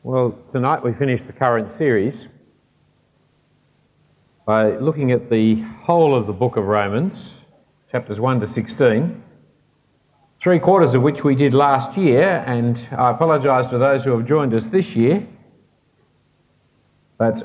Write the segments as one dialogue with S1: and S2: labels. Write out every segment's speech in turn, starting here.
S1: Well, tonight we finish the current series by looking at the whole of the book of Romans, chapters 1 to 16, 3/4 of which we did last year, and I apologise to those who have joined us this year, but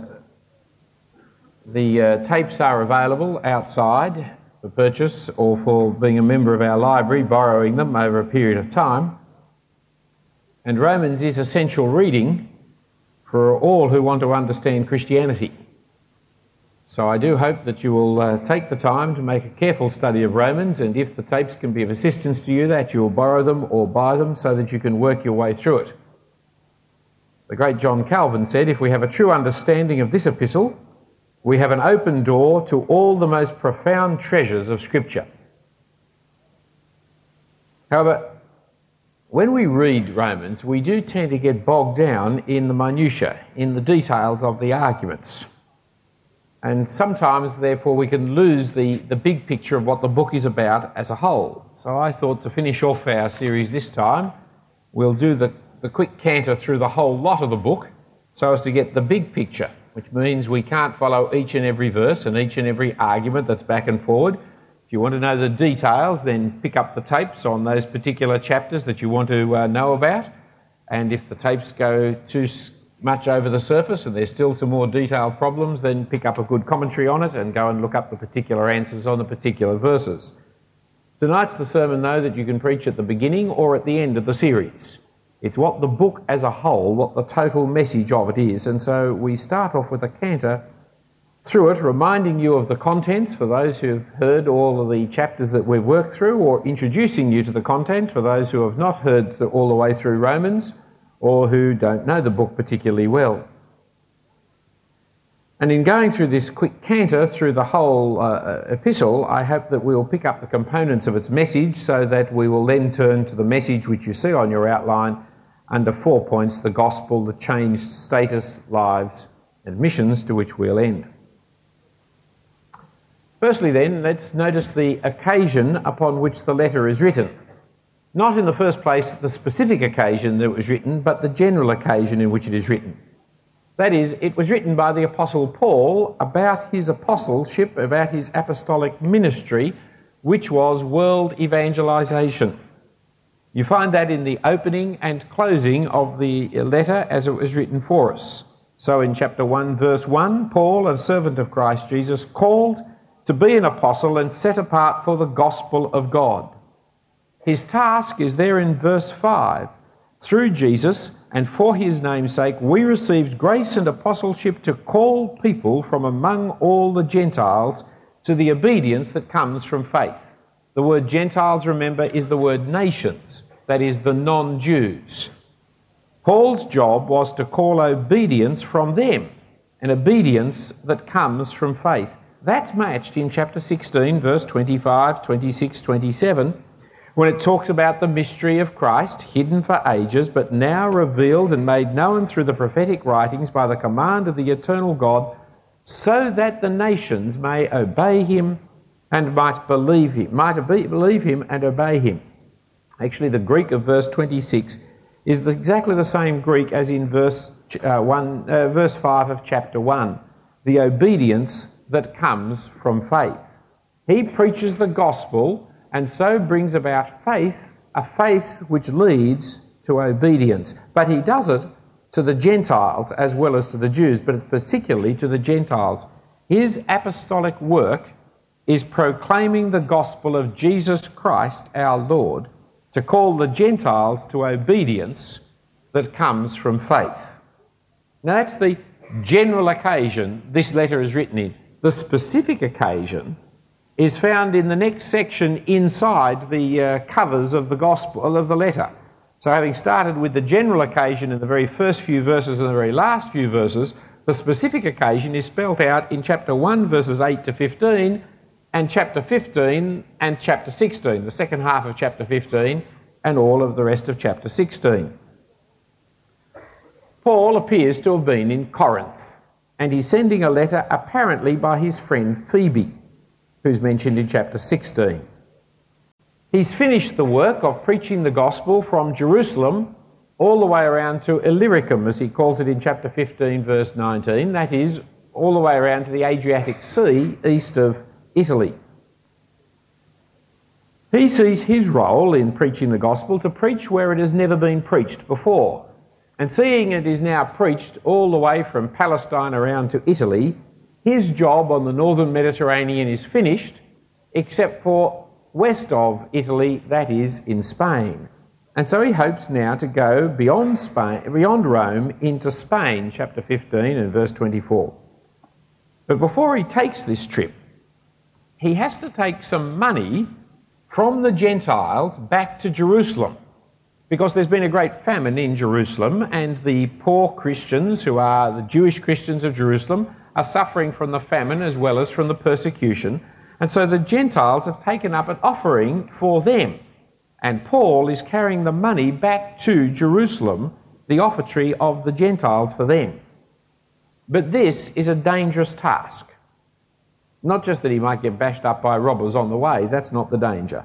S1: the tapes are available outside for purchase or for being a member of our library, borrowing them over a period of time. And Romans is essential reading for all who want to understand Christianity. So I do hope that you will take the time to make a careful study of Romans, and if the tapes can be of assistance to you, that you will borrow them or buy them so that you can work your way through it. The great John Calvin said, if we have a true understanding of this epistle, we have an open door to all the most profound treasures of Scripture. However, when we read Romans, we do tend to get bogged down in the minutiae, in the details of the arguments. And sometimes, therefore, we can lose the big picture of what the book is about as a whole. So I thought to finish off our series this time, we'll do the quick canter through the whole lot of the book so as to get the big picture, which means we can't follow each and every verse and each and every argument that's back and forward. If you want to know the details, then pick up the tapes on those particular chapters that you want to know about. And if the tapes go too much over the surface and there's still some more detailed problems, then pick up a good commentary on it and go and look up the particular answers on the particular verses. Tonight's the sermon, though, that you can preach at the beginning or at the end of the series. It's what the book as a whole, what the total message of it is. And so we start off with a canter through it, reminding you of the contents for those who have heard all of the chapters that we've worked through, or introducing you to the content for those who have not heard all the way through Romans or who don't know the book particularly well. And in going through this quick canter through the whole epistle, I hope that we will pick up the components of its message so that we will then turn to the message which you see on your outline under 4 points: the gospel, the changed status, lives and missions, to which we'll end. Firstly then, let's notice the occasion upon which the letter is written. Not in the first place the specific occasion that it was written, but the general occasion in which it is written. That is, it was written by the Apostle Paul about his apostleship, about his apostolic ministry, which was world evangelization. You find that in the opening and closing of the letter as it was written for us. So in chapter 1, verse 1, Paul, a servant of Christ Jesus, called to be an apostle and set apart for the gospel of God. His task is there in verse 5. Through Jesus and for his name's sake, we received grace and apostleship to call people from among all the Gentiles to the obedience that comes from faith. The word Gentiles, remember, is the word nations, that is, the non-Jews. Paul's job was to call obedience from them, an obedience that comes from faith. That's matched in chapter 16, verse 25, 26, 27, when it talks about the mystery of Christ, hidden for ages, but now revealed and made known through the prophetic writings by the command of the eternal God, so that the nations may obey him and might believe him and obey him. Actually, the Greek of verse 26 is exactly the same Greek as in verse 5 of chapter 1, the obedience that comes from faith. He preaches the gospel and so brings about faith, a faith which leads to obedience. But he does it to the Gentiles as well as to the Jews, but particularly to the Gentiles. His apostolic work is proclaiming the gospel of Jesus Christ our Lord, to call the Gentiles to obedience that comes from faith. Now that's the general occasion this letter is written in. The specific occasion is found in the next section inside the covers of the gospel of the letter. So having started with the general occasion in the very first few verses and the very last few verses, the specific occasion is spelled out in chapter 1, verses 8 to 15, and chapter 15 and chapter 16, the second half of chapter 15 and all of the rest of chapter 16. Paul appears to have been in Corinth, and he's sending a letter apparently by his friend Phoebe, who's mentioned in chapter 16. He's finished the work of preaching the gospel from Jerusalem all the way around to Illyricum, as he calls it in chapter 15, verse 19. That is, all the way around to the Adriatic Sea, east of Italy. He sees his role in preaching the gospel to preach where it has never been preached before. And seeing it is now preached all the way from Palestine around to Italy, his job on the northern Mediterranean is finished, except for west of Italy, that is, in Spain. And so he hopes now to go beyond Rome into Spain, chapter 15 and verse 24. But before he takes this trip, he has to take some money from the Gentiles back to Jerusalem, because there's been a great famine in Jerusalem, and the poor Christians, who are the Jewish Christians of Jerusalem, are suffering from the famine as well as from the persecution. And so the Gentiles have taken up an offering for them. And Paul is carrying the money back to Jerusalem, the offertory of the Gentiles for them. But this is a dangerous task. Not just that he might get bashed up by robbers on the way, that's not the danger.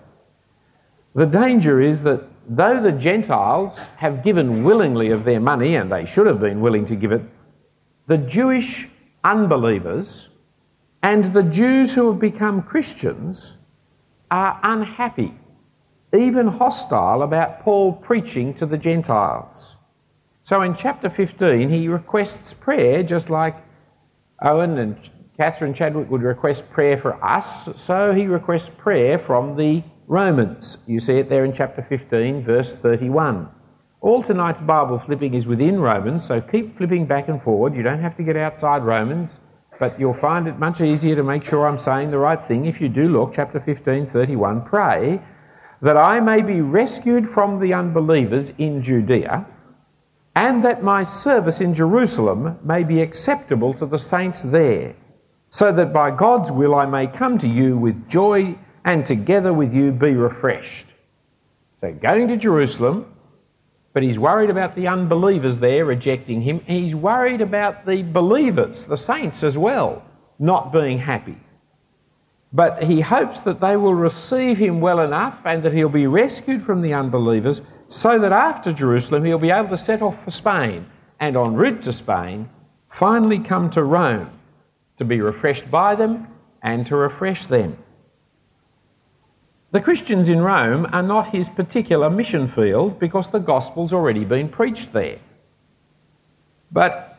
S1: The danger is that though the Gentiles have given willingly of their money, and they should have been willing to give it, the Jewish unbelievers and the Jews who have become Christians are unhappy, even hostile about Paul preaching to the Gentiles. So in chapter 15 he requests prayer, just like Owen and Catherine Chadwick would request prayer for us, so he requests prayer from the Romans. You see it there in chapter 15, verse 31. All tonight's Bible flipping is within Romans, so keep flipping back and forward. You don't have to get outside Romans, but you'll find it much easier to make sure I'm saying the right thing if you do look. Chapter 15, 31, pray that I may be rescued from the unbelievers in Judea, and that my service in Jerusalem may be acceptable to the saints there, so that by God's will I may come to you with joy and together with you be refreshed. So going to Jerusalem, but he's worried about the unbelievers there rejecting him. He's worried about the believers, the saints as well, not being happy. But he hopes that they will receive him well enough and that he'll be rescued from the unbelievers, so that after Jerusalem he'll be able to set off for Spain, and en route to Spain finally come to Rome to be refreshed by them and to refresh them. The Christians in Rome are not his particular mission field because the gospel's already been preached there. But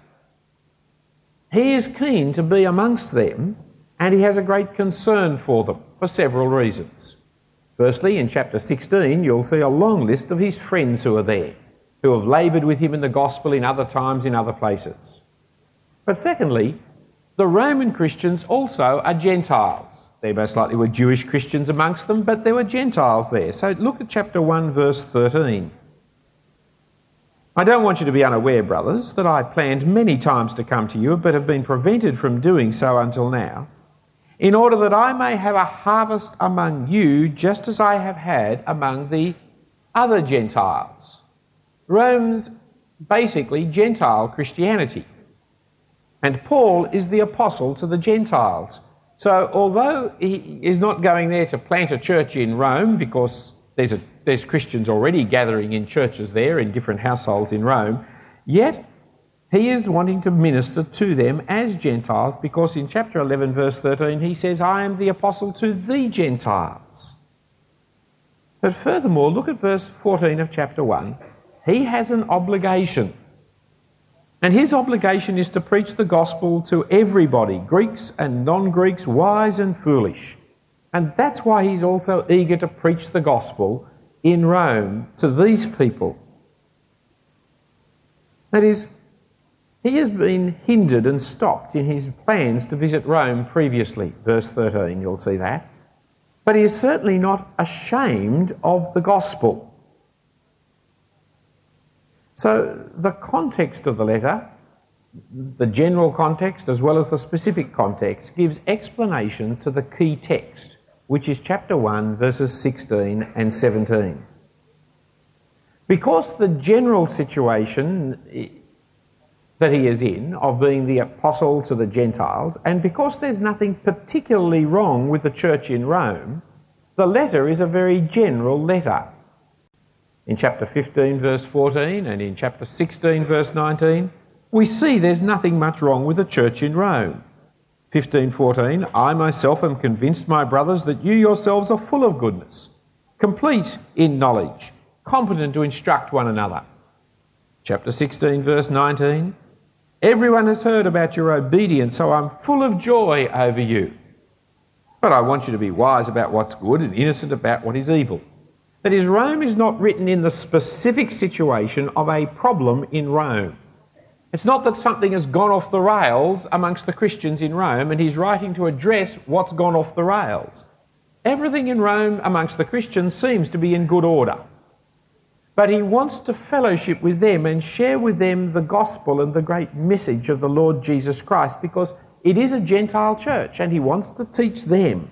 S1: he is keen to be amongst them, and he has a great concern for them for several reasons. Firstly, in chapter 16, you'll see a long list of his friends who are there, who have laboured with him in the gospel in other times, in other places. But secondly, the Roman Christians also are Gentiles. There most likely were Jewish Christians amongst them, but there were Gentiles there. So look at chapter 1, verse 13. I don't want you to be unaware, brothers, that I planned many times to come to you, but have been prevented from doing so until now, in order that I may have a harvest among you, just as I have had among the other Gentiles. Rome's basically Gentile Christianity. And Paul is the apostle to the Gentiles. So although he is not going there to plant a church in Rome, because there's Christians already gathering in churches there in different households in Rome, yet he is wanting to minister to them as Gentiles, because in chapter 11 verse 13 he says, I am the apostle to the Gentiles. But furthermore, look at verse 14 of chapter 1. He has an obligation. And his obligation is to preach the gospel to everybody, Greeks and non-Greeks, wise and foolish. And that's why he's also eager to preach the gospel in Rome to these people. That is, he has been hindered and stopped in his plans to visit Rome previously. Verse 13, you'll see that. But he is certainly not ashamed of the gospel. So the context of the letter, the general context as well as the specific context, gives explanation to the key text, which is chapter 1, verses 16 and 17. Because the general situation that he is in, of being the apostle to the Gentiles, and because there's nothing particularly wrong with the church in Rome, the letter is a very general letter. in chapter 15 verse 14 and in chapter 16 verse 19, we see there's nothing much wrong with the church in Rome. 15:14, I myself am convinced, my brothers, that you yourselves are full of goodness, complete in knowledge, competent to instruct one another. Chapter 16 verse 19, everyone has heard about your obedience, so I'm full of joy over you. But I want you to be wise about what's good and innocent about what is evil. That is, Rome is not written in the specific situation of a problem in Rome. It's not that something has gone off the rails amongst the Christians in Rome and he's writing to address what's gone off the rails. Everything in Rome amongst the Christians seems to be in good order. But he wants to fellowship with them and share with them the gospel and the great message of the Lord Jesus Christ, because it is a Gentile church and he wants to teach them.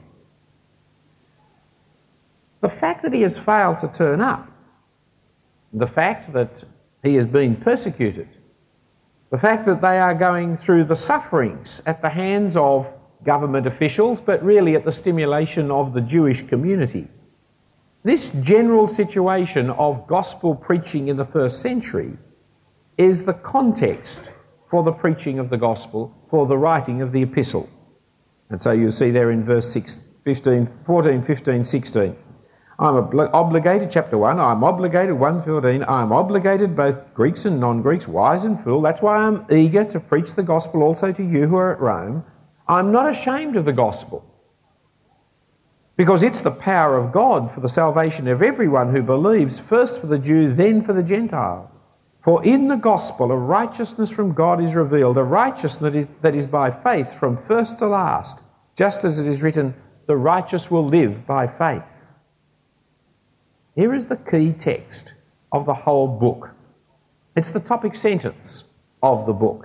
S1: The fact that he has failed to turn up, the fact that he is being persecuted, the fact that they are going through the sufferings at the hands of government officials, but really at the stimulation of the Jewish community, this general situation of gospel preaching in the first century is the context for the preaching of the gospel, for the writing of the epistle. And so you'll see there in verse 14, 15, 16. I'm obligated, chapter 1, I'm obligated, 1:14, I'm obligated both Greeks and non-Greeks, wise and fool. That's why I'm eager to preach the gospel also to you who are at Rome. I'm not ashamed of the gospel, because it's the power of God for the salvation of everyone who believes, first for the Jew, then for the Gentile. For in the gospel a righteousness from God is revealed, a righteousness that is by faith from first to last, just as it is written, the righteous will live by faith. Here is the key text of the whole book. It's the topic sentence of the book.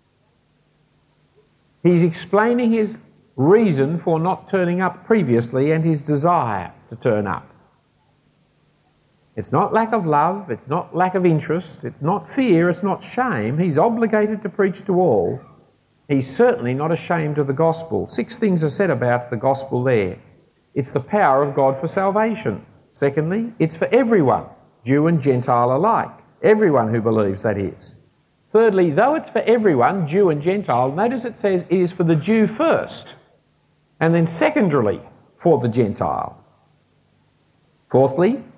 S1: He's explaining his reason for not turning up previously and his desire to turn up. It's not lack of love, it's not lack of interest, it's not fear, it's not shame. He's obligated to preach to all. He's certainly not ashamed of the gospel. 6 things are said about the gospel there. It's the power of God for salvation. Secondly, it's for everyone, Jew and Gentile alike. Everyone who believes, that is. Thirdly, though it's for everyone, Jew and Gentile, notice it says it is for the Jew first, and then secondarily for the Gentile. Fourthly,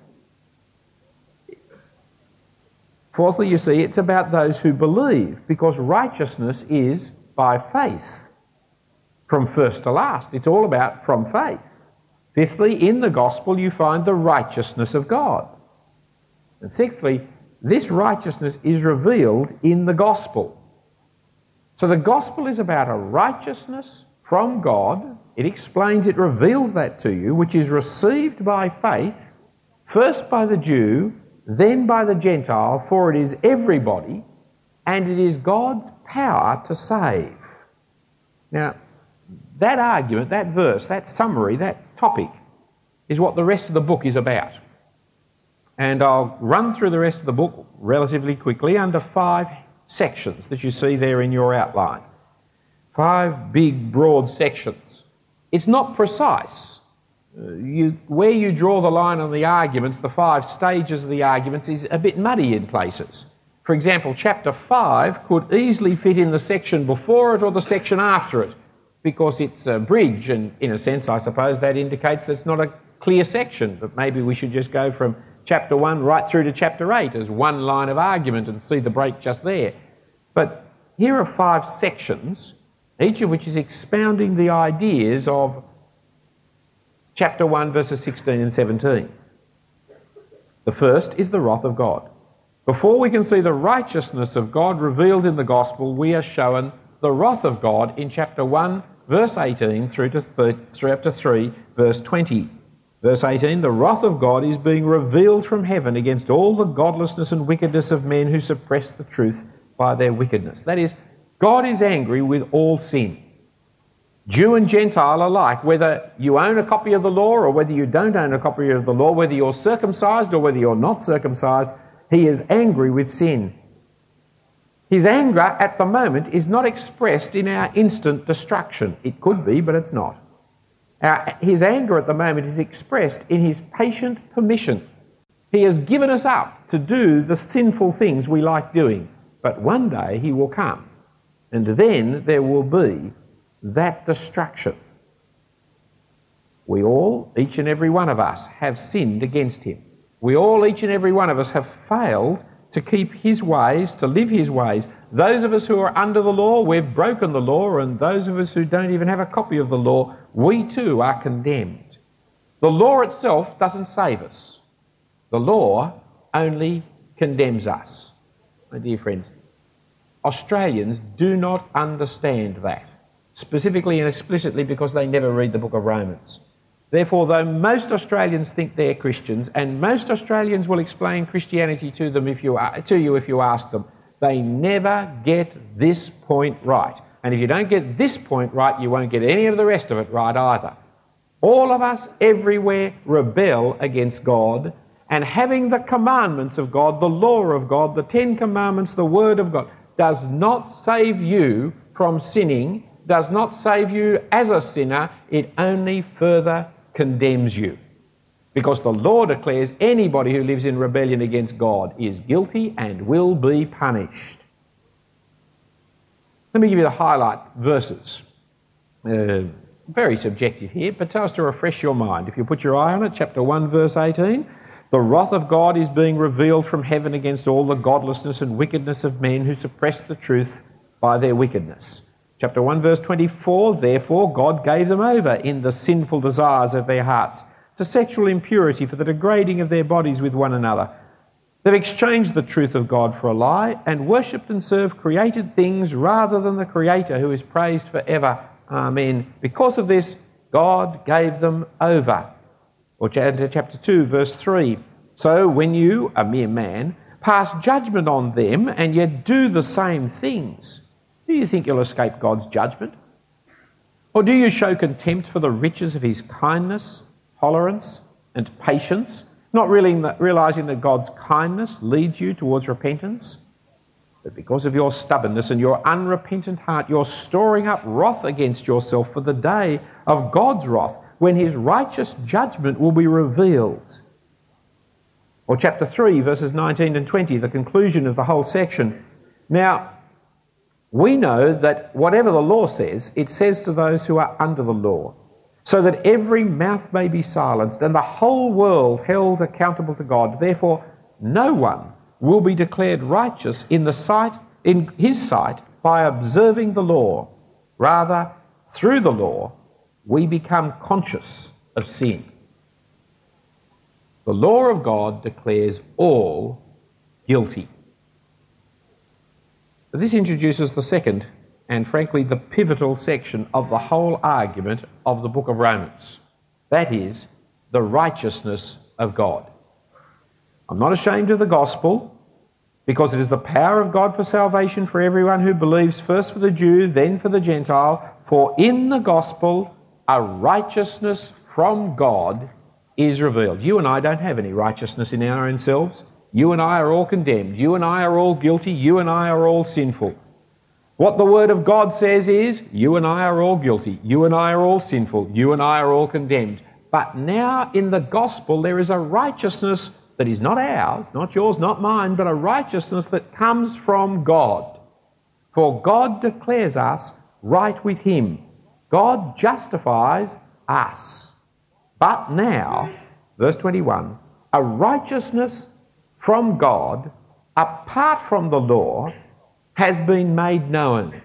S1: you see, it's about those who believe, because righteousness is by faith, from first to last. It's all about from faith. Fifthly, in the gospel you find the righteousness of God. And sixthly, this righteousness is revealed in the gospel. So the gospel is about a righteousness from God. It explains, it reveals that to you, which is received by faith, first by the Jew, then by the Gentile, for it is everybody, and it is God's power to save. Now, that argument, that verse, that summary, that topic is what the rest of the book is about. And I'll run through the rest of the book relatively quickly under 5 sections that you see there in your outline. 5 big, broad sections. It's not precise. Where you draw the line on the arguments, the 5 stages of the arguments, is a bit muddy in places. For example, chapter 5 could easily fit in the section before it or the section after it, because it's a bridge, and in a sense, I suppose, that indicates that it's not a clear section, but maybe we should just go from chapter 1 right through to chapter 8 as one line of argument and see the break just there. But here are 5 sections, each of which is expounding the ideas of chapter 1, verses 16 and 17. The first is the wrath of God. Before we can see the righteousness of God revealed in the gospel, we are shown the wrath of God in chapter 1, verse 18 through to chapter 3, verse 20. Verse 18, the wrath of God is being revealed from heaven against all the godlessness and wickedness of men who suppress the truth by their wickedness. That is, God is angry with all sin. Jew and Gentile alike, whether you own a copy of the law or whether you don't own a copy of the law, whether you're circumcised or whether you're not circumcised, he is angry with sin. His anger at the moment is not expressed in our instant destruction. It could be, but it's not. His anger at the moment is expressed in his patient permission. He has given us up to do the sinful things we like doing. But one day he will come, and then there will be that destruction. We all, each and every one of us, have sinned against him. We all, each and every one of us, have failed to keep his ways, to live his ways. Those of us who are under the law, we've broken the law, and those of us who don't even have a copy of the law, we too are condemned. The law itself doesn't save us. The law only condemns us. My dear friends, Australians do not understand that, specifically and explicitly because they never read the book of Romans. Therefore, though most Australians think they're Christians, and most Australians will explain Christianity to you if you ask them, they never get this point right. And if you don't get this point right, you won't get any of the rest of it right either. All of us everywhere rebel against God, and having the commandments of God, the law of God, the 10 commandments, the word of God, does not save you from sinning, does not save you as a sinner, it only further condemns you. Because the law declares anybody who lives in rebellion against God is guilty and will be punished. Let me give you the highlight verses. Very subjective here, but tell us to refresh your mind. If you put your eye on it, chapter 1, verse 18, the wrath of God is being revealed from heaven against all the godlessness and wickedness of men who suppress the truth by their wickedness. Chapter 1, verse 24, therefore God gave them over in the sinful desires of their hearts to sexual impurity for the degrading of their bodies with one another. They've exchanged the truth of God for a lie and worshipped and served created things rather than the Creator who is praised forever. Amen. Because of this, God gave them over. Or chapter 2, verse 3. So when you, a mere man, pass judgment on them and yet do the same things, do you think you'll escape God's judgment? Or do you show contempt for the riches of his kindness, tolerance, and patience, not realising that God's kindness leads you towards repentance? But because of your stubbornness and your unrepentant heart, you're storing up wrath against yourself for the day of God's wrath, when his righteous judgment will be revealed. Or chapter 3, verses 19 and 20, the conclusion of the whole section. Now, we know that whatever the law says, it says to those who are under the law, so that every mouth may be silenced and the whole world held accountable to God. Therefore, no one will be declared righteous in his sight by observing the law. Rather, through the law, we become conscious of sin. The law of God declares all guilty. This introduces the second and frankly the pivotal section of the whole argument of the book of Romans. That is, the righteousness of God. I'm not ashamed of the gospel, because it is the power of God for salvation for everyone who believes, first for the Jew, then for the Gentile. For in the gospel, a righteousness from God is revealed. You and I don't have any righteousness in our own selves. You and I are all condemned. You and I are all guilty. You and I are all sinful. What the Word of God says is, you and I are all guilty. You and I are all sinful. You and I are all condemned. But now in the gospel there is a righteousness that is not ours, not yours, not mine, but a righteousness that comes from God. For God declares us right with him. God justifies us. But now, verse 21, a righteousness from God, apart from the law, has been made known.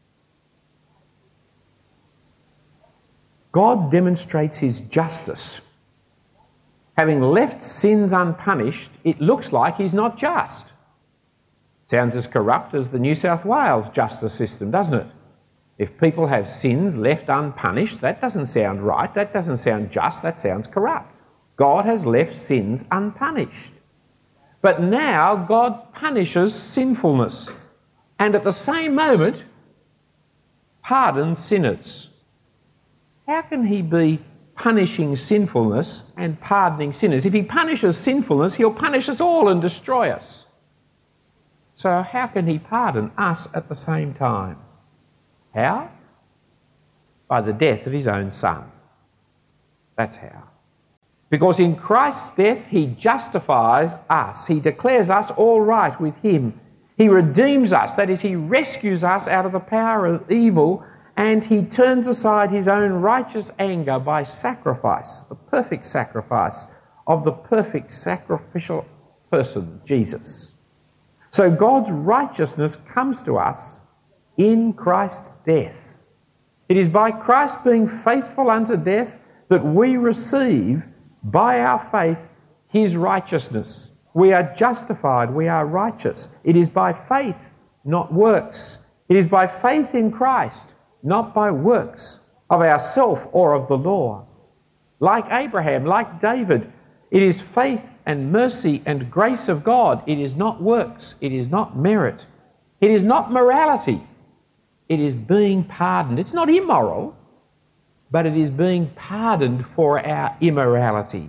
S1: God demonstrates his justice. Having left sins unpunished, it looks like he's not just. Sounds as corrupt as the New South Wales justice system, doesn't it? If people have sins left unpunished, that doesn't sound right, that doesn't sound just, that sounds corrupt. God has left sins unpunished. But now God punishes sinfulness, and at the same moment pardons sinners. How can he be punishing sinfulness and pardoning sinners? If he punishes sinfulness, he'll punish us all and destroy us. So how can he pardon us at the same time? How? By the death of his own Son. That's how. Because in Christ's death, he justifies us. He declares us all right with him. He redeems us, that is, he rescues us out of the power of evil, and he turns aside his own righteous anger by sacrifice, the perfect sacrifice of the perfect sacrificial person, Jesus. So God's righteousness comes to us in Christ's death. It is by Christ being faithful unto death that we receive, by our faith, his righteousness. We are justified, we are righteous. It is by faith, not works. It is by faith in Christ, not by works of ourself or of the law. Like Abraham, like David, it is faith and mercy and grace of God. It is not works. It is not merit. It is not morality. It is being pardoned. It's not immoral, but it is being pardoned for our immorality.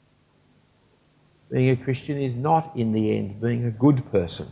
S1: Being a Christian is not, in the end, being a good person.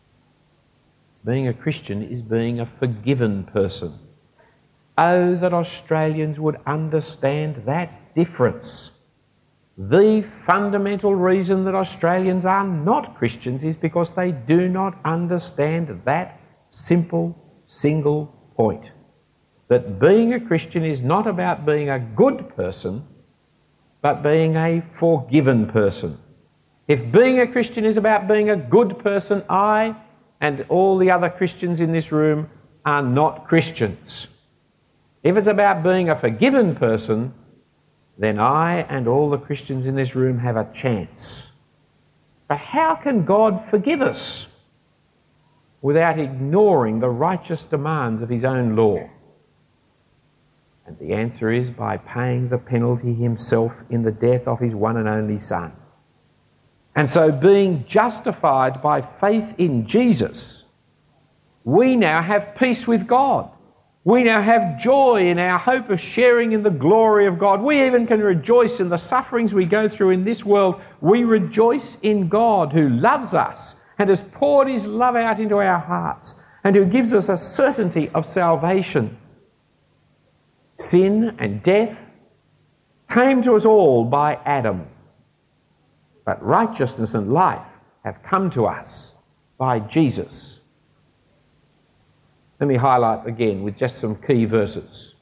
S1: Being a Christian is being a forgiven person. Oh, that Australians would understand that difference. The fundamental reason that Australians are not Christians is because they do not understand that simple, single point. That being a Christian is not about being a good person, but being a forgiven person. If being a Christian is about being a good person, I and all the other Christians in this room are not Christians. If it's about being a forgiven person, then I and all the Christians in this room have a chance. But how can God forgive us without ignoring the righteous demands of his own law? And the answer is by paying the penalty himself in the death of his one and only Son. And so, being justified by faith in Jesus, we now have peace with God. We now have joy in our hope of sharing in the glory of God. We even can rejoice in the sufferings we go through in this world. We rejoice in God who loves us and has poured his love out into our hearts and who gives us a certainty of salvation. Sin and death came to us all by Adam. But righteousness and life have come to us by Jesus. Let me highlight again with just some key verses.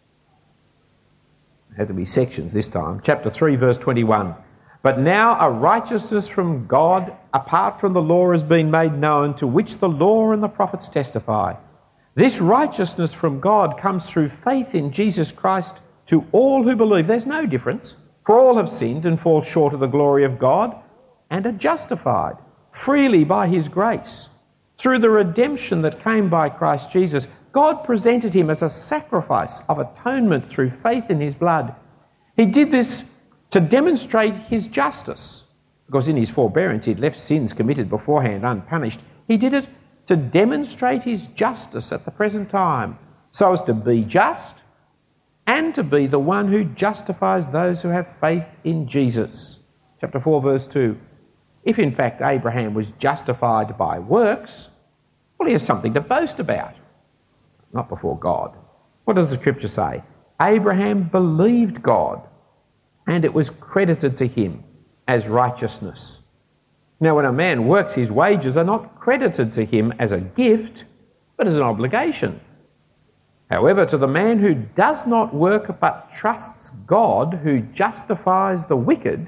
S1: It had to be sections this time. Chapter 3, verse 21. But now a righteousness from God apart from the law has been made known, to which the law and the prophets testify. This righteousness from God comes through faith in Jesus Christ to all who believe. There's no difference. For all have sinned and fall short of the glory of God, and are justified freely by his grace. Through the redemption that came by Christ Jesus, God presented him as a sacrifice of atonement through faith in his blood. He did this to demonstrate his justice, because in his forbearance he'd left sins committed beforehand unpunished. He did it to demonstrate his justice at the present time, so as to be just and to be the one who justifies those who have faith in Jesus. Chapter 4, verse 2. If in fact Abraham was justified by works, well, he has something to boast about. Not before God. What does the scripture say? Abraham believed God, and it was credited to him as righteousness. Now, when a man works, his wages are not credited to him as a gift, but as an obligation. However, to the man who does not work but trusts God, who justifies the wicked,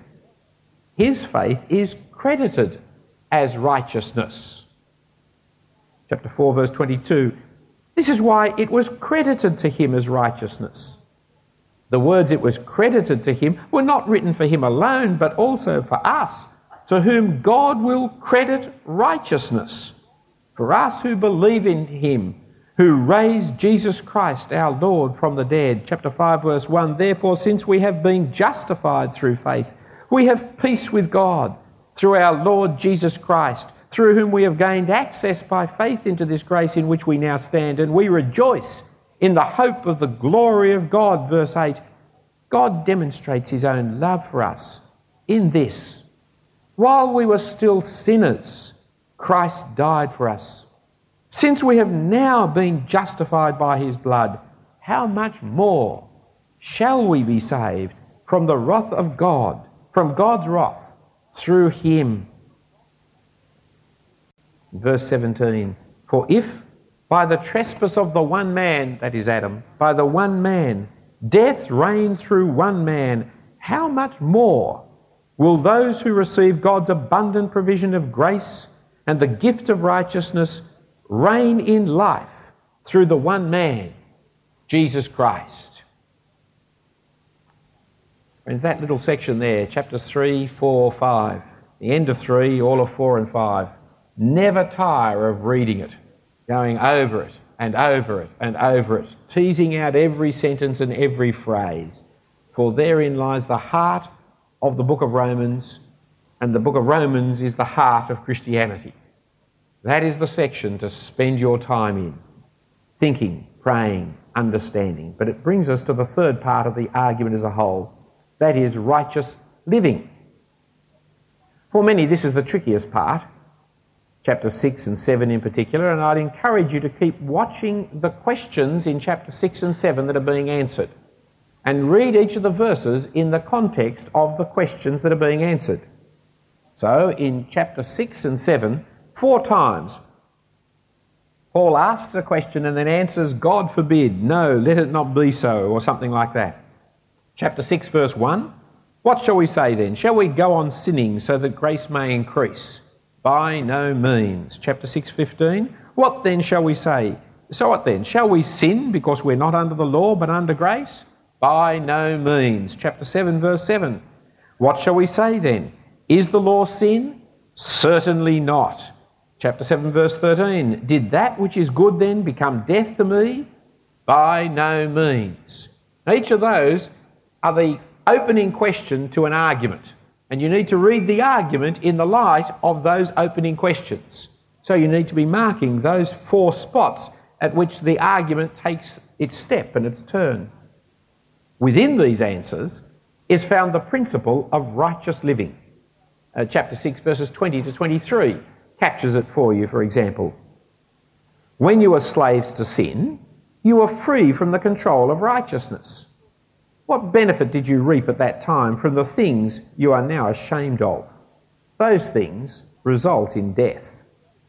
S1: his faith is credited as righteousness. Chapter 4, verse 22. This is why it was credited to him as righteousness. The words "it was credited to him" were not written for him alone, but also for us, to whom God will credit righteousness. For us who believe in him, who raised Jesus Christ our Lord from the dead. Chapter 5, verse 1. Therefore, since we have been justified through faith, we have peace with God through our Lord Jesus Christ, through whom we have gained access by faith into this grace in which we now stand, and we rejoice in the hope of the glory of God. Verse 8. God demonstrates his own love for us in this: while we were still sinners, Christ died for us. Since we have now been justified by his blood, how much more shall we be saved from the wrath of God from God's wrath through him. Verse 17, for if by the trespass of the one man, that is Adam, by the one man, death reigned through one man, how much more will those who receive God's abundant provision of grace and the gift of righteousness reign in life through the one man, Jesus Christ? There's that little section there, chapters 3, 4, 5. The end of 3, all of 4 and 5. Never tire of reading it, going over it and over it and over it, teasing out every sentence and every phrase. For therein lies the heart of the book of Romans, and the book of Romans is the heart of Christianity. That is the section to spend your time in, thinking, praying, understanding. But it brings us to the third part of the argument as a whole, that is righteous living. For many, this is the trickiest part, chapter 6 and 7 in particular, and I'd encourage you to keep watching the questions in chapter 6 and 7 that are being answered, and read each of the verses in the context of the questions that are being answered. So, in chapter 6 and 7, 4 times, Paul asks a question and then answers, God forbid, no, let it not be so, or something like that. Chapter 6, verse 1, what shall we say then? Shall we go on sinning so that grace may increase? By no means. Chapter 6:15. What then shall we say? So what then? Shall we sin because we're not under the law but under grace? By no means. Chapter 7 verse 7. What shall we say then? Is the law sin? Certainly not. Chapter 7 verse 13. Did that which is good then become death to me? By no means. Each of those are the opening question to an argument. And you need to read the argument in the light of those opening questions. So you need to be marking those 4 spots at which the argument takes its step and its turn. Within these answers is found the principle of righteous living. Chapter 6 verses 20 to 23 captures it for you, for example. When you were slaves to sin, you were free from the control of righteousness. What benefit did you reap at that time from the things you are now ashamed of? Those things result in death.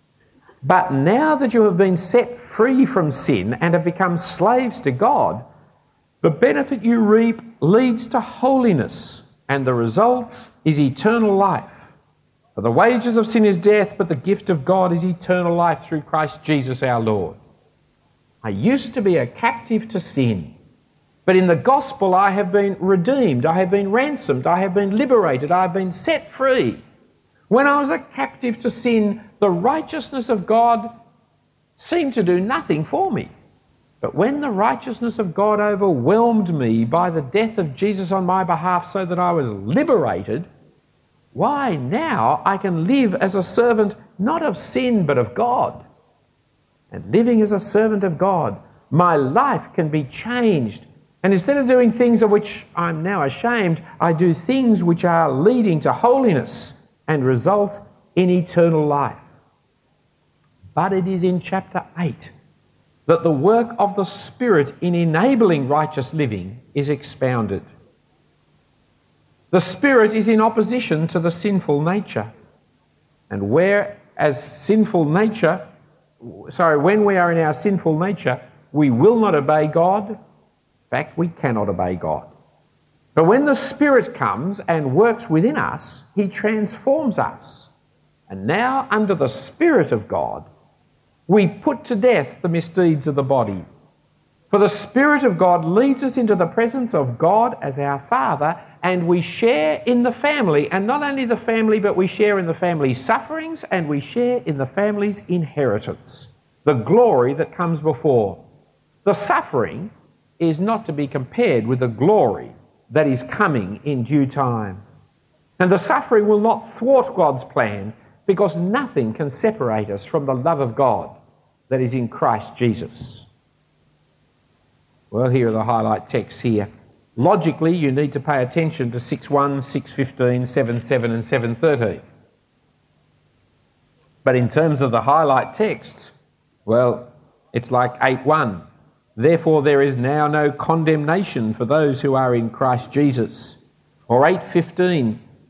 S1: But now that you have been set free from sin and have become slaves to God, the benefit you reap leads to holiness, and the result is eternal life. For the wages of sin is death, but the gift of God is eternal life through Christ Jesus our Lord. I used to be a captive to sin. But in the gospel I have been redeemed, I have been ransomed, I have been liberated, I have been set free. When I was a captive to sin, the righteousness of God seemed to do nothing for me. But when the righteousness of God overwhelmed me by the death of Jesus on my behalf so that I was liberated, why now I can live as a servant not of sin but of God. And living as a servant of God, my life can be changed. And instead of doing things of which I'm now ashamed, I do things which are leading to holiness and result in eternal life. But it is in chapter 8 that the work of the Spirit in enabling righteous living is expounded. The Spirit is in opposition to the sinful nature. And when we are in our sinful nature, we will not obey God. In fact, we cannot obey God. But when the Spirit comes and works within us, he transforms us. And now, under the Spirit of God, we put to death the misdeeds of the body. For the Spirit of God leads us into the presence of God as our Father, and we share in the family. And not only the family, but we share in the family's sufferings, and we share in the family's inheritance, the glory that comes before. The suffering is not to be compared with the glory that is coming in due time. And the suffering will not thwart God's plan, because nothing can separate us from the love of God that is in Christ Jesus. Well, here are the highlight texts here. Logically, you need to pay attention to 6:1, 6:15, 7:7 and 7:13. But in terms of the highlight texts, well, it's like 8:1. Therefore there is now no condemnation for those who are in Christ Jesus. Or 8:15,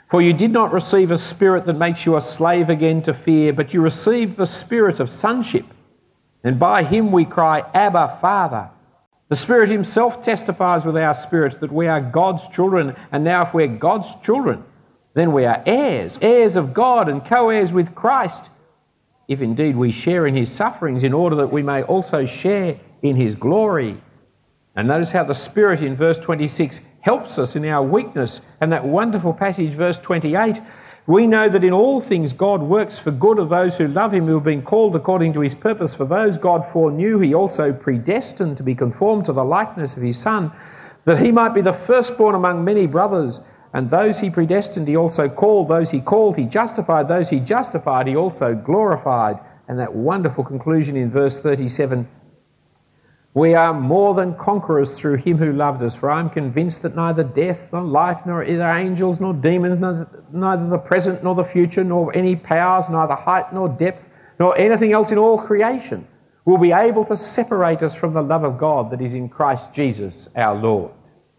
S1: For you did not receive a spirit that makes you a slave again to fear, but you received the spirit of sonship. And by him we cry, Abba, Father. The Spirit himself testifies with our spirit that we are God's children, and now if we're God's children, then we are heirs, heirs of God and co-heirs with Christ, if indeed we share in his sufferings, in order that we may also share in his glory. And notice how the Spirit in verse 26 helps us in our weakness, and that wonderful passage, verse 28, we know that in all things God works for good of those who love him, who have been called according to his purpose. For those God foreknew, he also predestined to be conformed to the likeness of his Son, that he might be the firstborn among many brothers. And those he predestined, he also called. Those he called, he justified. Those he justified, he also glorified. And that wonderful conclusion in verse 37, we are more than conquerors through him who loved us. For I am convinced that neither death, nor life, nor either angels, nor demons, neither the present nor the future, nor any powers, neither height nor depth, nor anything else in all creation will be able to separate us from the love of God that is in Christ Jesus our Lord.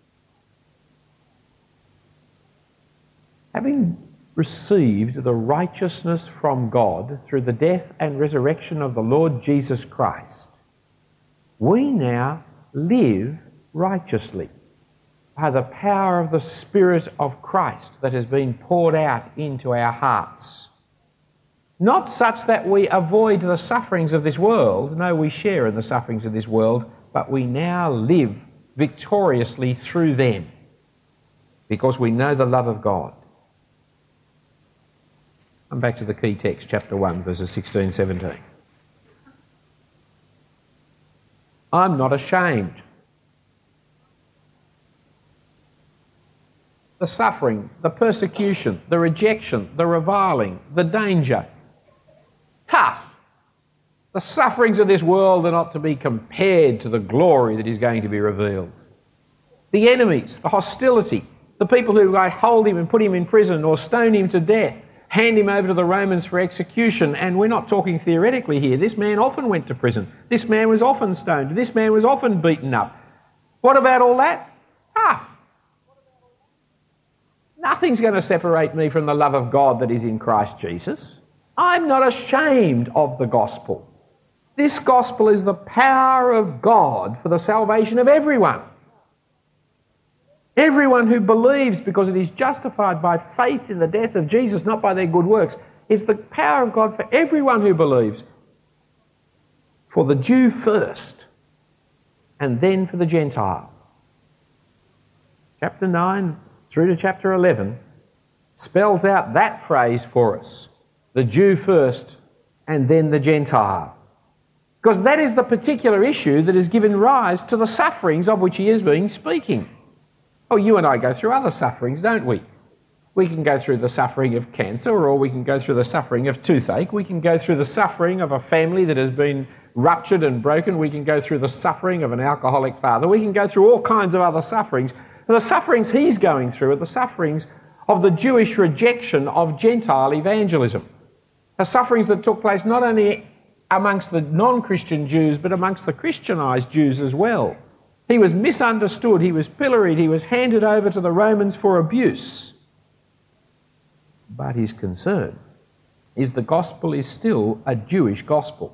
S1: Having received the righteousness from God through the death and resurrection of the Lord Jesus Christ, we now live righteously by the power of the Spirit of Christ that has been poured out into our hearts. Not such that we avoid the sufferings of this world. No, we share in the sufferings of this world, but we now live victoriously through them because we know the love of God. Come back to the key text, chapter 1, verses 16, 17. I'm not ashamed. The suffering, the persecution, the rejection, the reviling, the danger. Tough. The sufferings of this world are not to be compared to the glory that is going to be revealed. The enemies, the hostility, the people who hold him and put him in prison or stone him to death, hand him over to the Romans for execution. And we're not talking theoretically here. This man often went to prison. This man was often stoned. This man was often beaten up. What about all that? Nothing's going to separate me from the love of God that is in Christ Jesus. I'm not ashamed of the gospel. This gospel is the power of God for the salvation of everyone. Everyone who believes, because it is justified by faith in the death of Jesus, not by their good works. It's the power of God for everyone who believes. For the Jew first, and then for the Gentile. Chapter 9 through to chapter 11 spells out that phrase for us. The Jew first, and then the Gentile. Because that is the particular issue that has given rise to the sufferings of which he has been speaking. Oh, you and I go through other sufferings, don't we? We can go through the suffering of cancer, or we can go through the suffering of toothache. We can go through the suffering of a family that has been ruptured and broken. We can go through the suffering of an alcoholic father. We can go through all kinds of other sufferings. And the sufferings he's going through are the sufferings of the Jewish rejection of Gentile evangelism. The sufferings that took place not only amongst the non-Christian Jews, but amongst the Christianised Jews as well. He was misunderstood, he was pilloried, he was handed over to the Romans for abuse. But his concern is the gospel is still a Jewish gospel.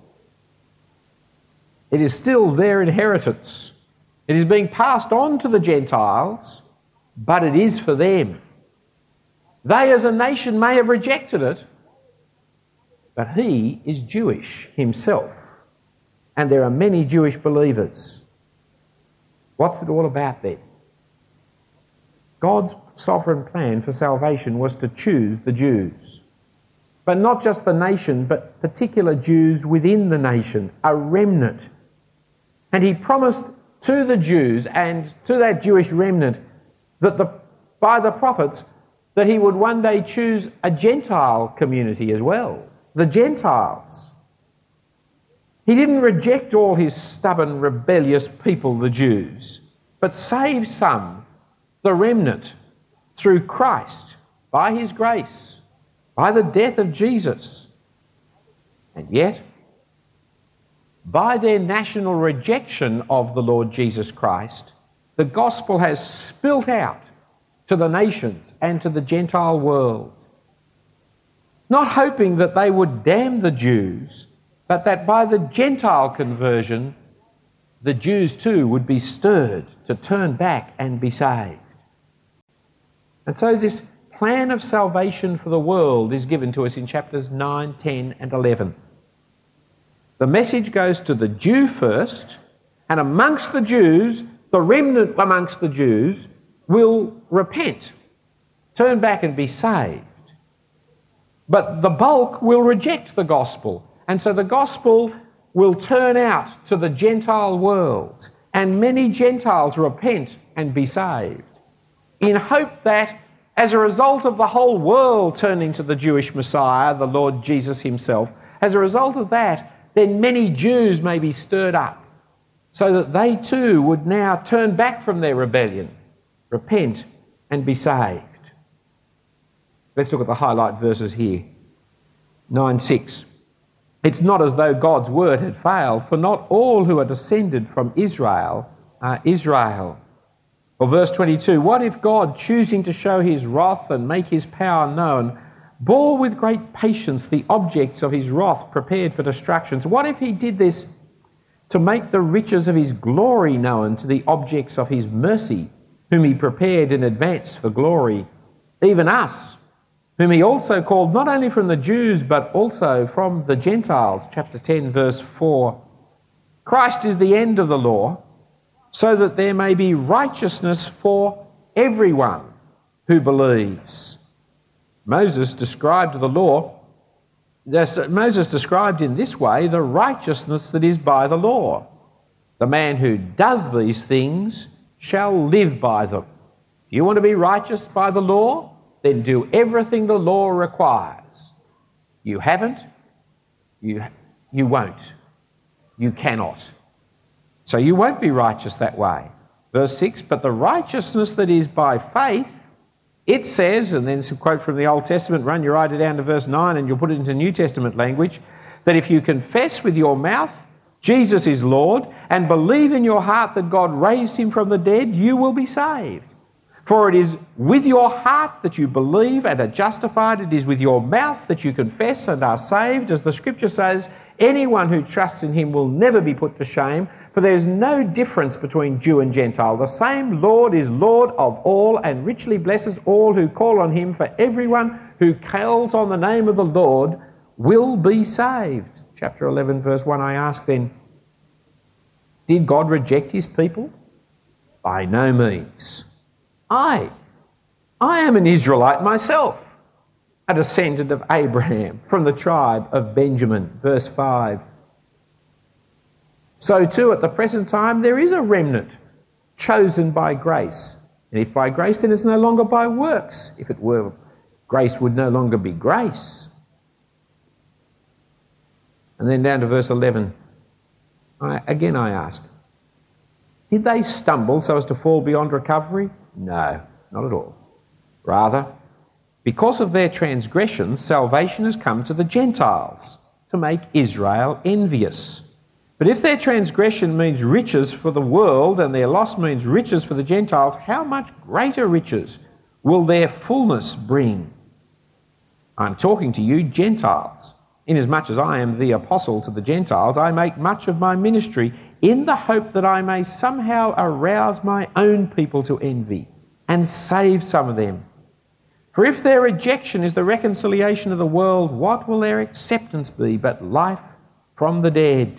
S1: It is still their inheritance. It is being passed on to the Gentiles, but it is for them. They as a nation may have rejected it, but he is Jewish himself. And there are many Jewish believers. What's it all about then? God's sovereign plan for salvation was to choose the Jews. But not just the nation, but particular Jews within the nation, a remnant. And he promised to the Jews and to that Jewish remnant that by the prophets that he would one day choose a Gentile community as well, the Gentiles. He didn't reject all his stubborn, rebellious people, the Jews, but saved some, the remnant, through Christ, by his grace, by the death of Jesus. And yet, by their national rejection of the Lord Jesus Christ, the gospel has spilt out to the nations and to the Gentile world. Not hoping that they would damn the Jews, but that by the Gentile conversion, the Jews too would be stirred to turn back and be saved. And so this plan of salvation for the world is given to us in chapters 9, 10 and 11. The message goes to the Jew first, and amongst the Jews, the remnant amongst the Jews will repent, turn back and be saved. But the bulk will reject the gospel, and so the gospel will turn out to the Gentile world, and many Gentiles repent and be saved, in hope that as a result of the whole world turning to the Jewish Messiah, the Lord Jesus himself, as a result of that, then many Jews may be stirred up, so that they too would now turn back from their rebellion, repent and be saved. Let's look at the highlight verses here. 9:6. It's not as though God's word had failed, for not all who are descended from Israel are Israel. Or verse 22, what if God, choosing to show his wrath and make his power known, bore with great patience the objects of his wrath prepared for destruction? So what if he did this to make the riches of his glory known to the objects of his mercy, whom he prepared in advance for glory, even us, whom he also called not only from the Jews but also from the Gentiles? Chapter 10 verse 4. Christ is the end of the law, so that there may be righteousness for everyone who believes. Moses described the law, Moses described in this way the righteousness that is by the law. The man who does these things shall live by them. Do you want to be righteous by the law? Then do everything the law requires. You haven't, you won't, you cannot. So you won't be righteous that way. Verse 6, but the righteousness that is by faith, it says, and then some quote from the Old Testament, run your eye down to verse 9 and you'll put it into New Testament language, that if you confess with your mouth Jesus is Lord and believe in your heart that God raised him from the dead, you will be saved. For it is with your heart that you believe and are justified. It is with your mouth that you confess and are saved. As the scripture says, anyone who trusts in him will never be put to shame, for there is no difference between Jew and Gentile. The same Lord is Lord of all and richly blesses all who call on him, for everyone who calls on the name of the Lord will be saved. Chapter 11 verse 1, I ask then, did God reject his people? By no means. I am an Israelite myself, a descendant of Abraham from the tribe of Benjamin. Verse 5. So too at the present time there is a remnant chosen by grace. And if by grace, then it's no longer by works. If it were, grace would no longer be grace. And then down to verse 11. I ask, did they stumble so as to fall beyond recovery? No, not at all. Rather, because of their transgressions, salvation has come to the Gentiles to make Israel envious. But if their transgression means riches for the world and their loss means riches for the Gentiles, how much greater riches will their fullness bring? I'm talking to you Gentiles. Inasmuch as I am the apostle to the Gentiles, I make much of my ministry in the hope that I may somehow arouse my own people to envy and save some of them. For if their rejection is the reconciliation of the world, what will their acceptance be but life from the dead?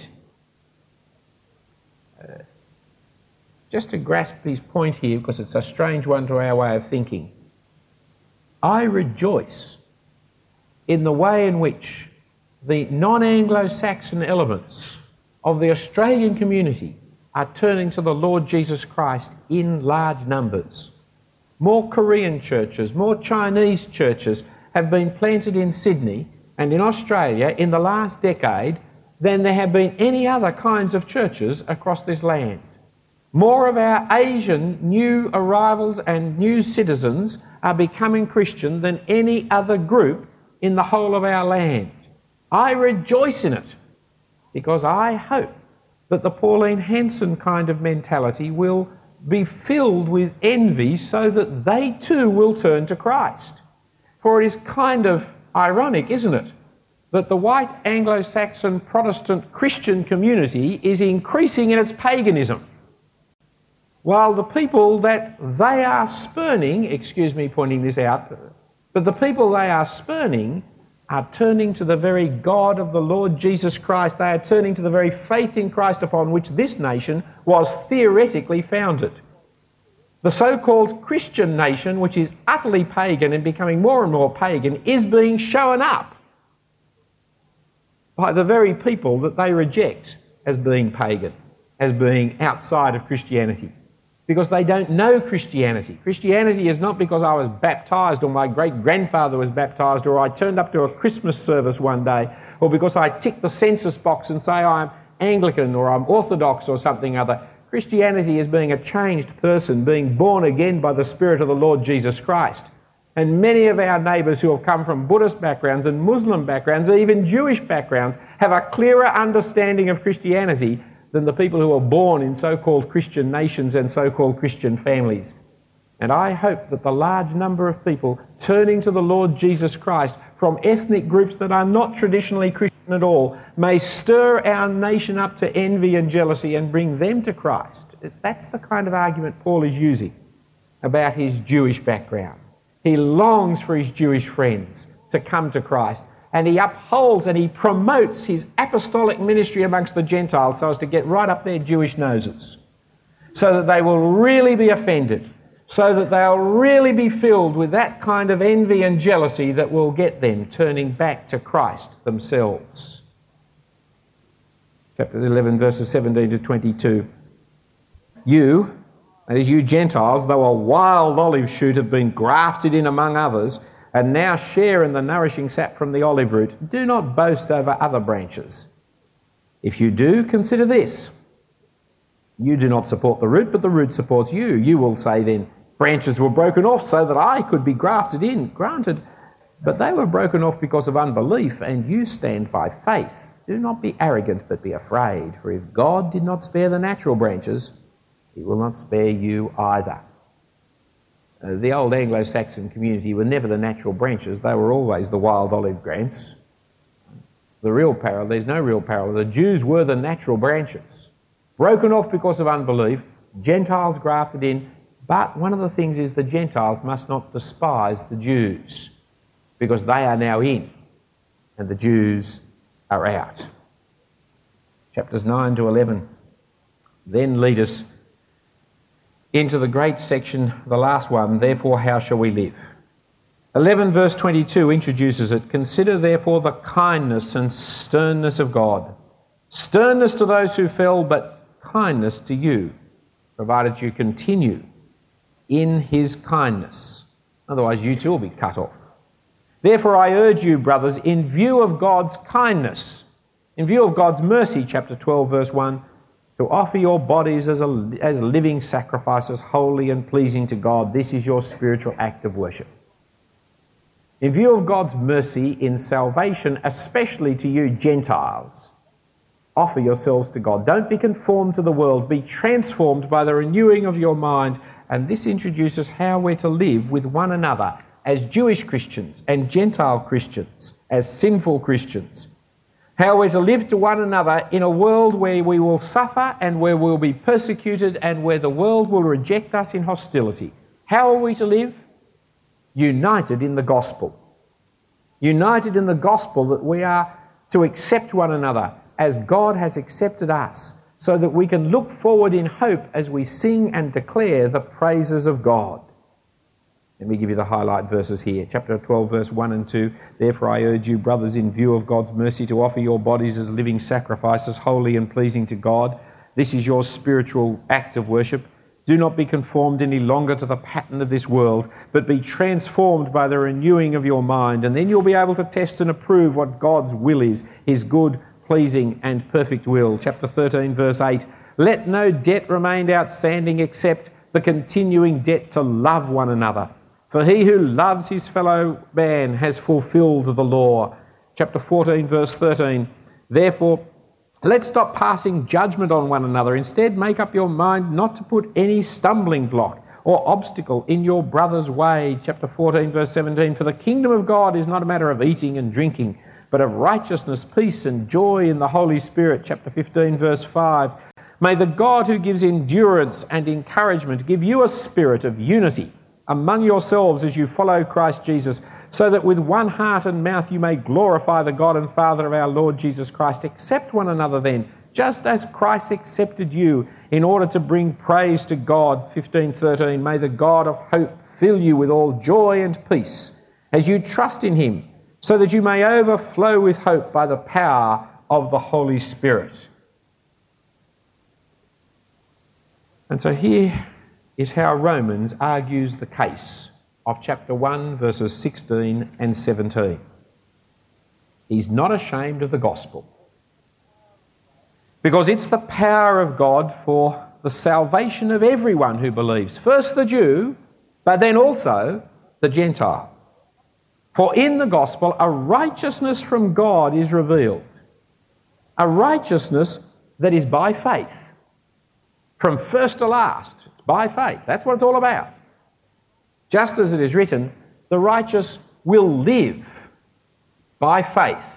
S1: Just to grasp his point here, because it's a strange one to our way of thinking, I rejoice in the way in which the non-Anglo-Saxon elements of the Australian community are turning to the Lord Jesus Christ in large numbers. More Korean churches, more Chinese churches have been planted in Sydney and in Australia in the last decade than there have been any other kinds of churches across this land. More of our Asian new arrivals and new citizens are becoming Christian than any other group in the whole of our land. I rejoice in it because I hope that the Pauline Hanson kind of mentality will be filled with envy so that they too will turn to Christ. For it is kind of ironic, isn't it, that the white Anglo-Saxon Protestant Christian community is increasing in its paganism, while the people that they are spurning, excuse me pointing this out, but the people they are spurning are turning to the very God of the Lord Jesus Christ. They are turning to the very faith in Christ upon which this nation was theoretically founded. The so-called Christian nation, which is utterly pagan and becoming more and more pagan, is being shown up by the very people that they reject as being pagan, as being outside of Christianity, because they don't know Christianity. Christianity is not because I was baptised or my great-grandfather was baptised or I turned up to a Christmas service one day or because I tick the census box and say I'm Anglican or I'm Orthodox or something other. Christianity is being a changed person, being born again by the Spirit of the Lord Jesus Christ. And many of our neighbours who have come from Buddhist backgrounds and Muslim backgrounds, even Jewish backgrounds, have a clearer understanding of Christianity than the people who are born in so-called Christian nations and so-called Christian families. And I hope that the large number of people turning to the Lord Jesus Christ from ethnic groups that are not traditionally Christian at all may stir our nation up to envy and jealousy and bring them to Christ. That's the kind of argument Paul is using about his Jewish background. He longs for his Jewish friends to come to Christ, and he upholds and he promotes his apostolic ministry amongst the Gentiles so as to get right up their Jewish noses, so that they will really be offended, so that they'll really be filled with that kind of envy and jealousy that will get them turning back to Christ themselves. Chapter 11, verses 17 to 22. You, that is you Gentiles, though a wild olive shoot, have been grafted in among others, and now share in the nourishing sap from the olive root. Do not boast over other branches. If you do, consider this. You do not support the root, but the root supports you. You will say then, branches were broken off so that I could be grafted in. Granted, but they were broken off because of unbelief, and you stand by faith. Do not be arrogant, but be afraid. For if God did not spare the natural branches, he will not spare you either. The old Anglo-Saxon community were never the natural branches. They were always the wild olive grants. There's no real parallel. The Jews were the natural branches, broken off because of unbelief, Gentiles grafted in. But one of the things is the Gentiles must not despise the Jews, because they are now in and the Jews are out. Chapters 9 to 11 then lead us into the great section, the last one, therefore how shall we live? 11 verse 22 introduces it. Consider therefore the kindness and sternness of God. Sternness to those who fell, but kindness to you, provided you continue in his kindness. Otherwise you too will be cut off. Therefore I urge you, brothers, in view of God's kindness, in view of God's mercy, chapter 12 verse 1, to offer your bodies as living sacrifices, holy and pleasing to God. This is your spiritual act of worship. In view of God's mercy in salvation, especially to you Gentiles, offer yourselves to God. Don't be conformed to the world. Be transformed by the renewing of your mind. And this introduces how we're to live with one another as Jewish Christians and Gentile Christians, as sinful Christians. How we're to live to one another in a world where we will suffer and where we'll be persecuted and where the world will reject us in hostility. How are we to live? United in the gospel. United in the gospel that we are to accept one another as God has accepted us, so that we can look forward in hope as we sing and declare the praises of God. Let me give you the highlight verses here. Chapter 12, verse 1 and 2. Therefore I urge you, brothers, in view of God's mercy, to offer your bodies as living sacrifices, holy and pleasing to God. This is your spiritual act of worship. Do not be conformed any longer to the pattern of this world, but be transformed by the renewing of your mind, and then you'll be able to test and approve what God's will is, his good, pleasing and perfect will. Chapter 13, verse 8. Let no debt remain outstanding except the continuing debt to love one another. For he who loves his fellow man has fulfilled the law. Chapter 14, verse 13. Therefore, Let's stop passing judgment on one another. Instead, make up your mind not to put any stumbling block or obstacle in your brother's way. Chapter 14, verse 17. For the kingdom of God is not a matter of eating and drinking, but of righteousness, peace and joy in the Holy Spirit. Chapter 15, verse 5. May the God who gives endurance and encouragement give you a spirit of unity among yourselves as you follow Christ Jesus, so that with one heart and mouth you may glorify the God and Father of our Lord Jesus Christ. Accept one another then, just as Christ accepted you, in order to bring praise to God. 15:13. May the God of hope fill you with all joy and peace as you trust in him, so that you may overflow with hope by the power of the Holy Spirit. And so here is how Romans argues the case of chapter 1, verses 16 and 17. He's not ashamed of the gospel, because it's the power of God for the salvation of everyone who believes. First the Jew, but then also the Gentile. For in the gospel a righteousness from God is revealed, a righteousness that is by faith, from first to last. It's by faith. That's what it's all about. Just as it is written, the righteous will live by faith.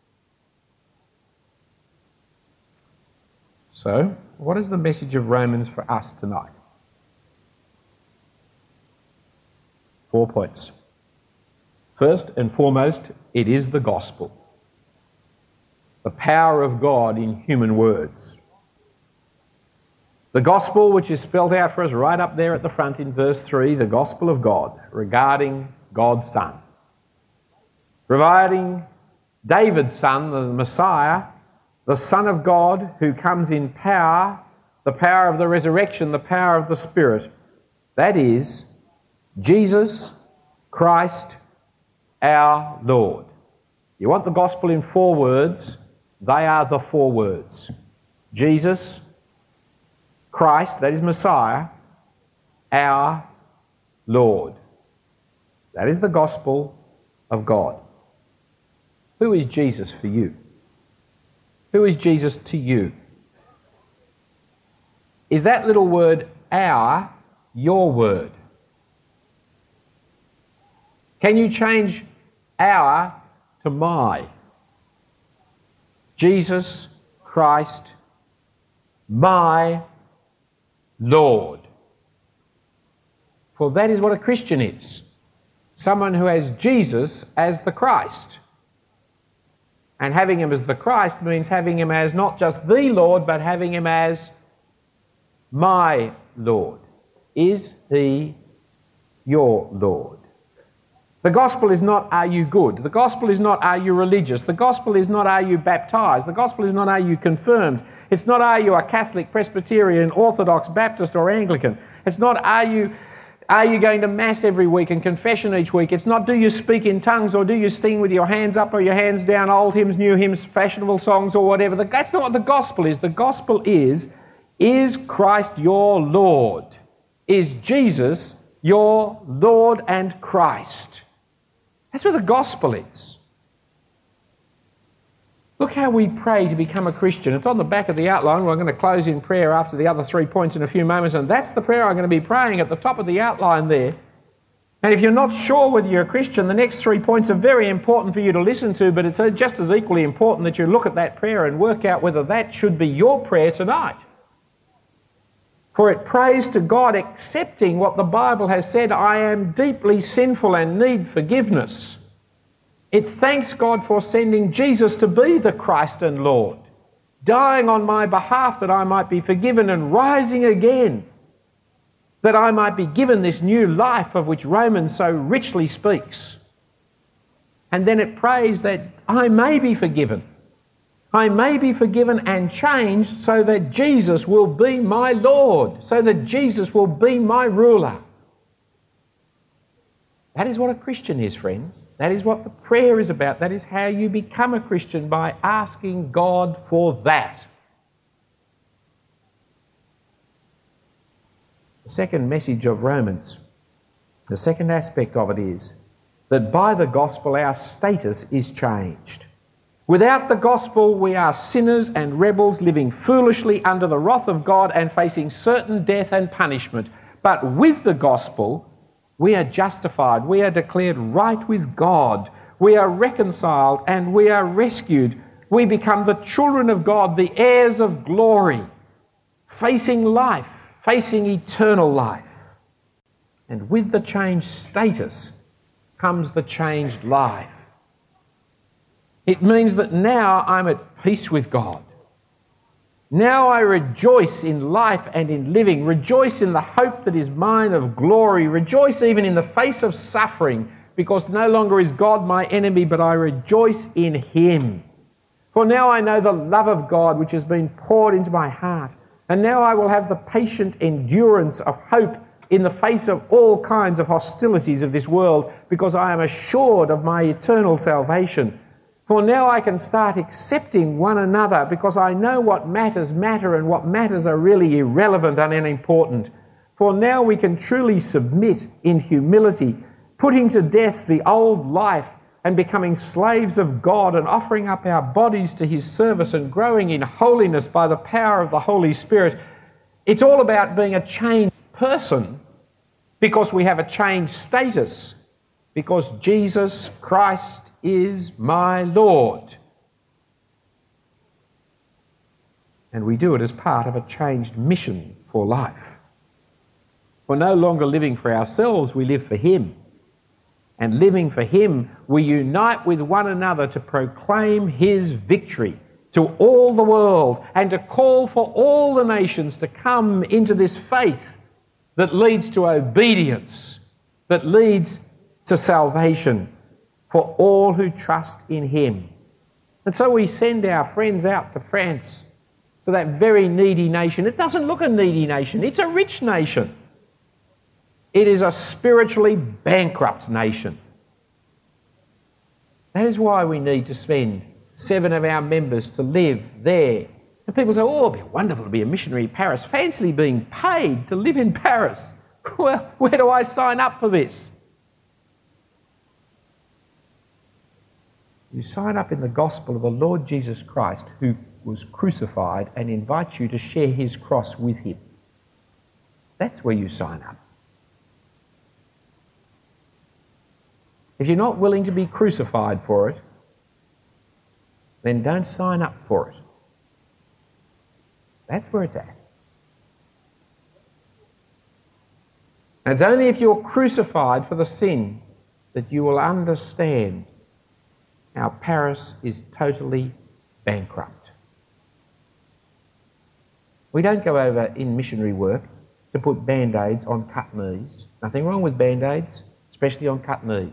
S1: So, what is the message of Romans for us tonight? 4 points. First and foremost, it is the gospel. The power of God in human words. The gospel, which is spelled out for us right up there at the front in verse 3, the gospel of God regarding God's Son. Providing David's Son, the Messiah, the Son of God who comes in power, the power of the resurrection, the power of the Spirit. That is Jesus Christ our Lord. You want the gospel in 4 words? They are the 4 words. Jesus Christ, that is Messiah, our Lord. That is the gospel of God. Who is Jesus for you? Who is Jesus to you? Is that little word our your word? Can you change our to my? Jesus Christ, my Lord. For that is what a Christian is. Someone who has Jesus as the Christ. And having him as the Christ means having him as not just the Lord, but having him as my Lord. Is he your Lord? The gospel is not, are you good? The gospel is not, are you religious? The gospel is not, are you baptized? The gospel is not, are you confirmed? It's not, are you a Catholic, Presbyterian, Orthodox, Baptist or Anglican? It's not, are you going to Mass every week and confession each week? It's not, do you speak in tongues or do you sing with your hands up or your hands down, old hymns, new hymns, fashionable songs or whatever? That's not what the gospel is. The gospel is Christ your Lord? Is Jesus your Lord and Christ? That's what the gospel is. Look how we pray to become a Christian. It's on the back of the outline. We're going to close in prayer after the other 3 points in a few moments, and that's the prayer I'm going to be praying at the top of the outline there. And if you're not sure whether you're a Christian, the next 3 points are very important for you to listen to, but it's just as equally important that you look at that prayer and work out whether that should be your prayer tonight. For it prays to God, accepting what the Bible has said, I am deeply sinful and need forgiveness. It thanks God for sending Jesus to be the Christ and Lord, dying on my behalf that I might be forgiven and rising again, that I might be given this new life of which Romans so richly speaks. And then it prays that I may be forgiven. I may be forgiven and changed so that Jesus will be my Lord, so that Jesus will be my ruler. That is what a Christian is, friends. That is what the prayer is about. That is how you become a Christian, by asking God for that. The second message of Romans, the second aspect of it is that by the gospel our status is changed. Without the gospel, we are sinners and rebels living foolishly under the wrath of God and facing certain death and punishment. But with the gospel, we are justified. We are declared right with God. We are reconciled and we are rescued. We become the children of God, the heirs of glory, facing life, facing eternal life. And with the changed status comes the changed life. It means that now I'm at peace with God. Now I rejoice in life and in living, rejoice in the hope that is mine of glory, rejoice even in the face of suffering, because no longer is God my enemy, but I rejoice in him. For now I know the love of God which has been poured into my heart, and now I will have the patient endurance of hope in the face of all kinds of hostilities of this world, because I am assured of my eternal salvation. For now I can start accepting one another, because I know what matters matter and what matters are really irrelevant and unimportant. For now we can truly submit in humility, putting to death the old life and becoming slaves of God and offering up our bodies to his service and growing in holiness by the power of the Holy Spirit. It's all about being a changed person because we have a changed status, because Jesus Christ is my Lord. And we do it as part of a changed mission for life. We're no longer living for ourselves, we live for him. And living for him, we unite with one another to proclaim his victory to all the world and to call for all the nations to come into this faith that leads to obedience, that leads to salvation for all who trust in him. And so we send our friends out to France, to that very needy nation. It doesn't look a needy nation, it's a rich nation. It is a spiritually bankrupt nation. That is why we need to spend 7 of our members to live there. And people say, oh, it'd be wonderful to be a missionary in Paris. Fancy being paid to live in Paris. Well, where do I sign up for this? You sign up in the gospel of the Lord Jesus Christ, who was crucified, and invites you to share his cross with him. That's where you sign up. If you're not willing to be crucified for it, then don't sign up for it. That's where it's at. And it's only if you're crucified for the sin that you will understand how Paris is totally bankrupt. We don't go over in missionary work to put band-aids on cut knees. Nothing wrong with band-aids, especially on cut knees.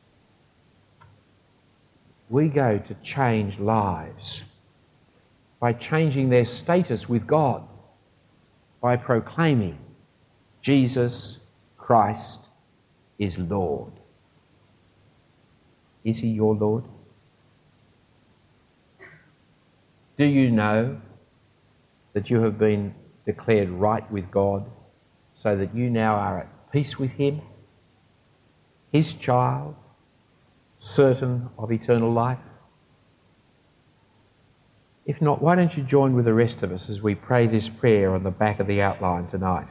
S1: We go to change lives by changing their status with God, by proclaiming Jesus Christ is Lord. Is he your Lord? Do you know that you have been declared right with God, so that you now are at peace with him, his child, certain of eternal life? If not, why don't you join with the rest of us as we pray this prayer on the back of the outline tonight?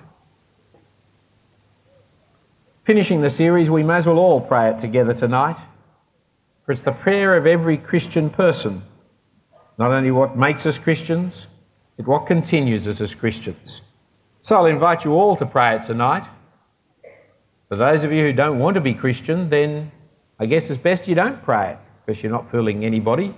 S1: Finishing the series, we may as well all pray it together tonight, for it's the prayer of every Christian person. Not only what makes us Christians, but what continues us as Christians. So I'll invite you all to pray it tonight. For those of you who don't want to be Christian, then I guess it's best you don't pray it, because you're not fooling anybody.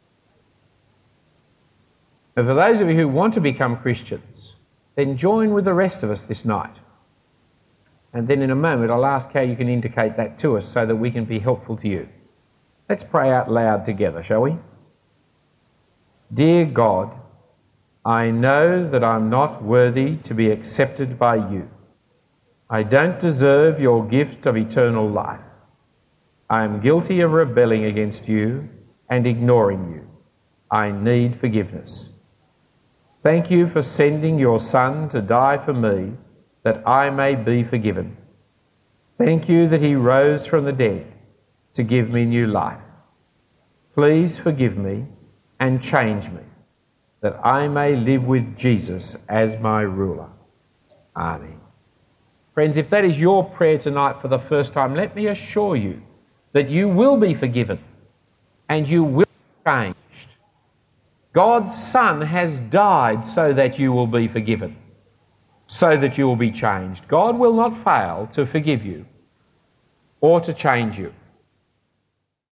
S1: But for those of you who want to become Christians, then join with the rest of us this night. And then in a moment I'll ask how you can indicate that to us so that we can be helpful to you. Let's pray out loud together, shall we? Dear God, I know that I'm not worthy to be accepted by you. I don't deserve your gift of eternal life. I am guilty of rebelling against you and ignoring you. I need forgiveness. Thank you for sending your Son to die for me, that I may be forgiven. Thank you that he rose from the dead to give me new life. Please forgive me and change me, that I may live with Jesus as my ruler. Amen. Friends, if that is your prayer tonight for the first time, let me assure you that you will be forgiven and you will be changed. God's Son has died so that you will be forgiven, so that you will be changed. God will not fail to forgive you or to change you.